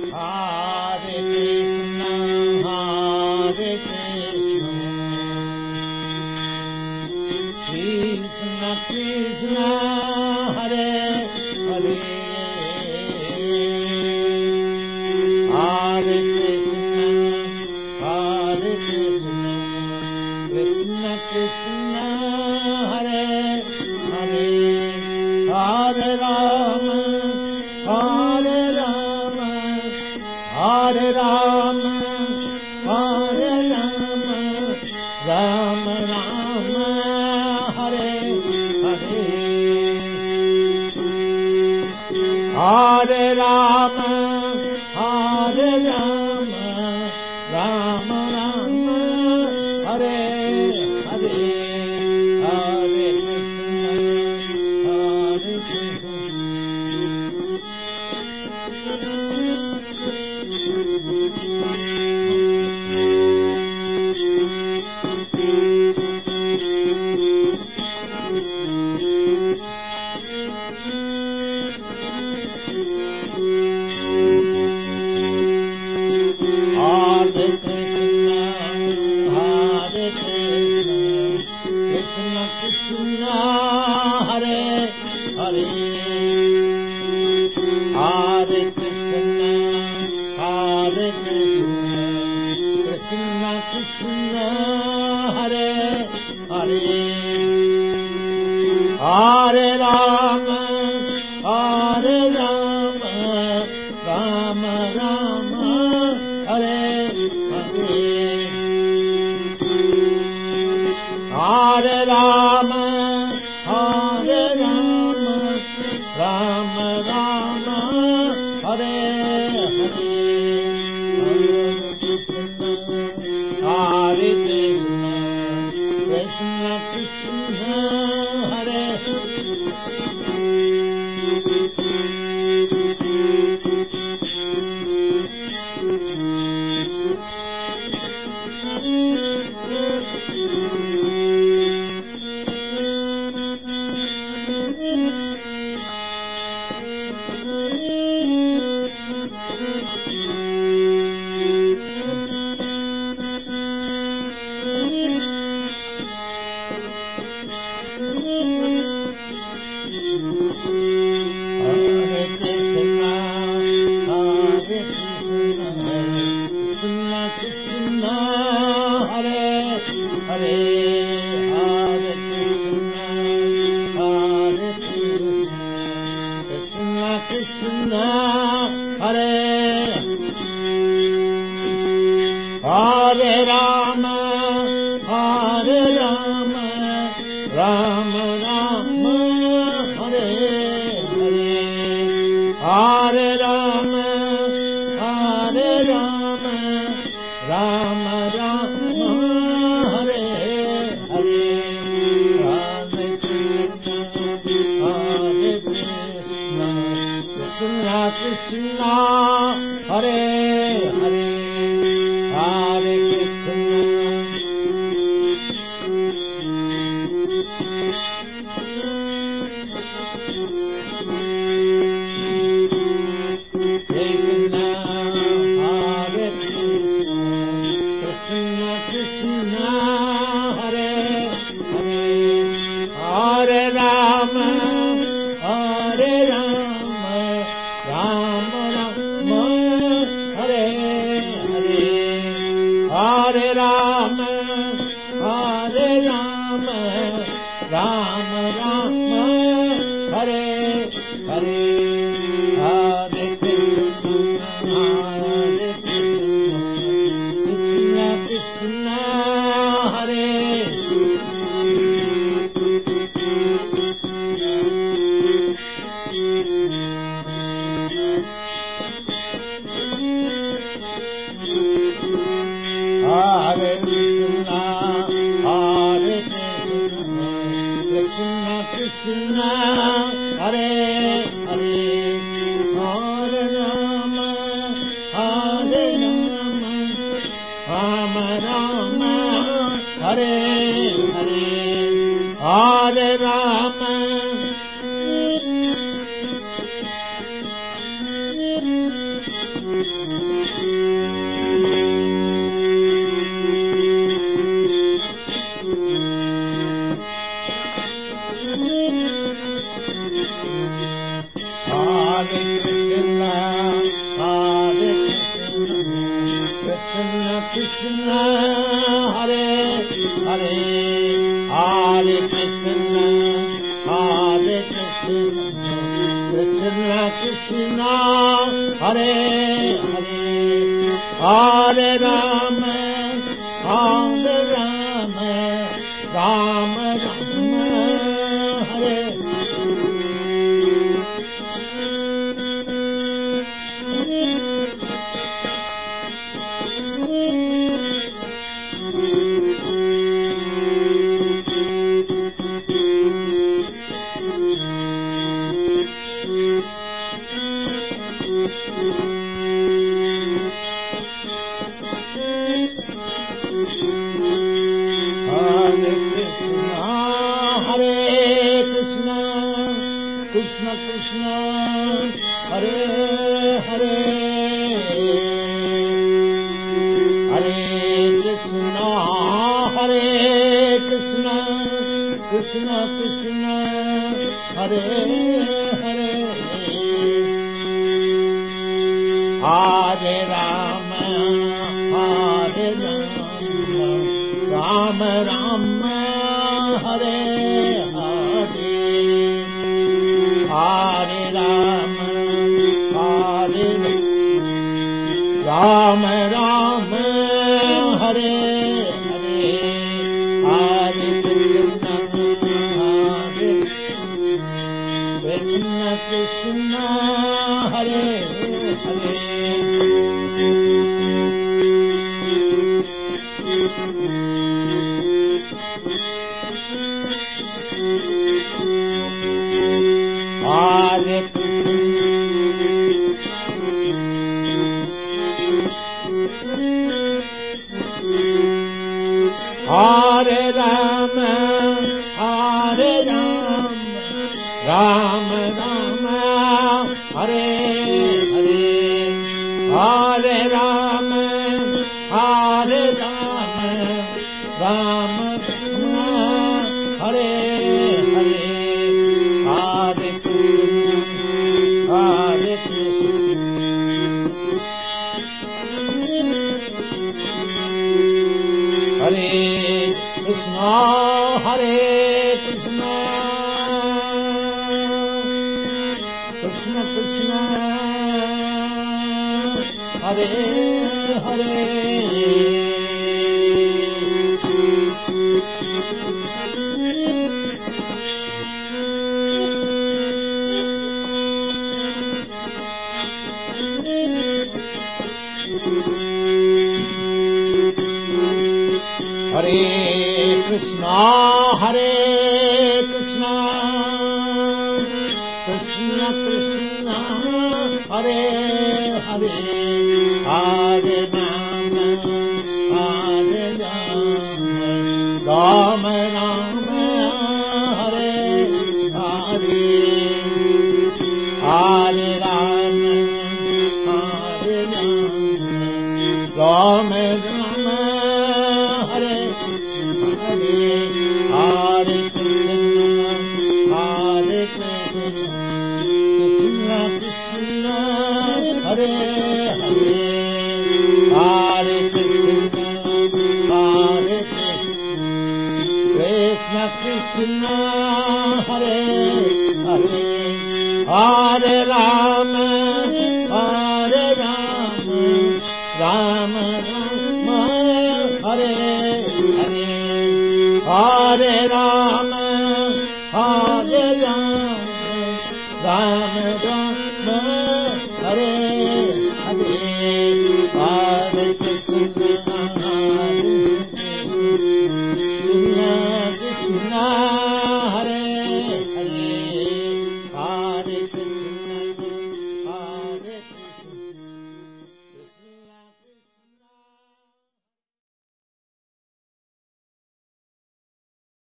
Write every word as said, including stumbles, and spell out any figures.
Hare Krishna, Hare Krishna, Krishna Krishna, Hare Hare, Hare Krishna, Hare Krishna, Krishna Krishna, Hare Hare, Hare Rama, Hare Rama, Hare Rama, Hare Rama, Rama Rama, Hare Hare, Hare Rama, Hare Rama, Rama Rama, Hare Hare, Hare Krishna, Hare Krishna. Hare Rama, Hare Rama, Rama Rama, Hare Hare, Hare Rama, Hare Rama, Rama Rama, Hare Hare, Hare Krishna, Krishna Krishna, Hare Hare Rama, Hare Rama, Rama Rama, Hare Hare, Hare Rama, Hare Rama, Rama Rama, Hare Hare, Hare Krishna, Hare Krishna, Krishna Krishna, Hare Hare, Hare Krishna, Krishna, Hare Krishna, Krishna Krishna, Hare Hare, Hare Rama, Hare Rama, Rama Rama, Hare Hare, Hare Rama, Hare Rama, Rama Rama, Hare Hare, Hare Krishna, Hare Krishna, Krishna Krishna, Hare Hare Krishna, Hare Krishna, Krishna Krishna, Hare Hare, Hare Rama, Hare Rama, Rama Rama, Hare Hare, Hare Rama, Krishna, Hare Hare, Hare Krishna, Hare Krishna, Krishna Krishna, Hare Hare, Hare Rama, Hare Rama, Rama Rama, Hare Krishna Krishna, Hare Hare, Hare Krishna, Hare Krishna, Krishna Krishna, Hare Hare, Hare Rama, Hare Rama, Rama Rama, Hare Hare, Hare Rama, Hare Rama, Rama Hare Hare, Hare Krishna, Hare Krishna, Krishna Hare Hare, Hare Hare Rama, Hare Rama, Rama Rama, Hare Hare, Hare Rama, Hare Rama, Rama Rama, Hare Hare, Hare Krishna, Hare Krishna, Hare Krishna, Hare Krishna, Krishna Krishna, Hare Hare, Hare Krishna, Hare Krishna, Krishna Krishna, Hare Hare, Hare Rama, Hare Rama, Rama Rama, Hare Hare, Hare Rama, Hare Rama, Rama Rama, Hare Hare, Hare Krishna, Hare Krishna, Krishna Krishna, Hare Hare, Hare Krishna, Hare Krishna, Krishna Krishna, Hare Hare, Hare Rama, Hare Rama, Rama Rama, Hare Hare, Hare Rama, Hare Rama, Rama Rama, Hare Hare, Hare Krishna, Hare Krishna, Krishna Hare Hare,